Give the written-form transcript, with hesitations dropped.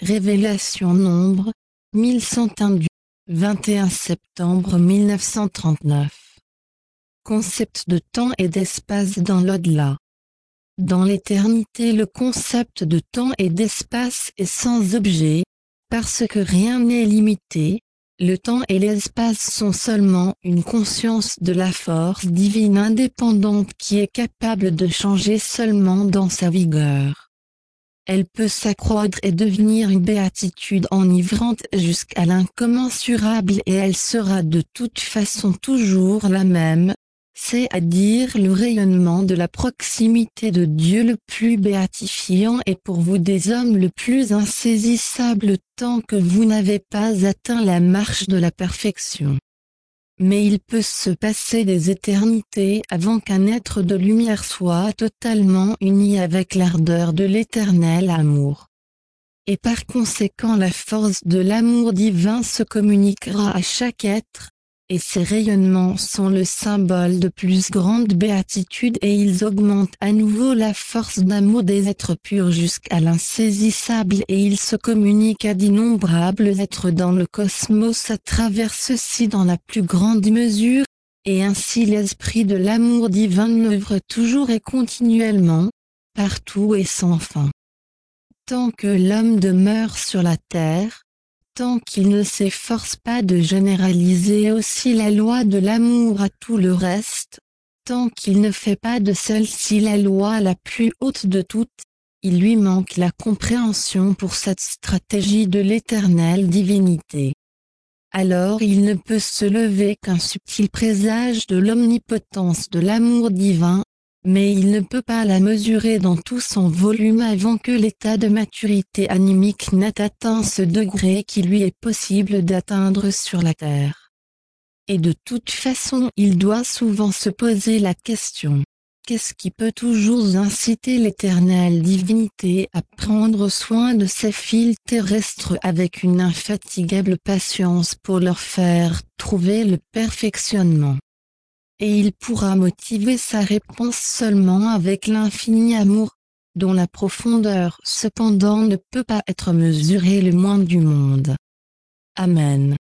Révélation Nombre, 1101 du 21 septembre 1939. Concept de temps et d'espace dans l'au-delà. Dans l'éternité, le concept de temps et d'espace est sans objet, parce que rien n'est limité. Le temps et l'espace sont seulement une conscience de la force divine indépendante qui est capable de changer seulement dans sa vigueur. Elle peut s'accroître et devenir une béatitude enivrante jusqu'à l'incommensurable, et elle sera de toute façon toujours la même, c'est-à-dire le rayonnement de la proximité de Dieu le plus béatifiant et pour vous des hommes le plus insaisissable tant que vous n'avez pas atteint la marche de la perfection. Mais il peut se passer des éternités avant qu'un être de lumière soit totalement uni avec l'ardeur de l'éternel amour. Et par conséquent la force de l'amour divin se communiquera à chaque être, et ces rayonnements sont le symbole de plus grande béatitude et ils augmentent à nouveau la force d'amour des êtres purs jusqu'à l'insaisissable et ils se communiquent à d'innombrables êtres dans le cosmos à travers ceux-ci dans la plus grande mesure, et ainsi l'esprit de l'amour divin œuvre toujours et continuellement, partout et sans fin. Tant que l'homme demeure sur la terre, tant qu'il ne s'efforce pas de généraliser aussi la loi de l'amour à tout le reste, tant qu'il ne fait pas de celle-ci la loi la plus haute de toutes, il lui manque la compréhension pour cette stratégie de l'éternelle divinité. Alors il ne peut se lever qu'un subtil présage de l'omnipotence de l'amour divin, mais il ne peut pas la mesurer dans tout son volume avant que l'état de maturité animique n'ait atteint ce degré qui lui est possible d'atteindre sur la terre. Et de toute façon il doit souvent se poser la question: qu'est-ce qui peut toujours inciter l'éternelle divinité à prendre soin de ses fils terrestres avec une infatigable patience pour leur faire trouver le perfectionnement? Et il pourra motiver sa réponse seulement avec l'infini amour, dont la profondeur cependant ne peut pas être mesurée le moins du monde. Amen.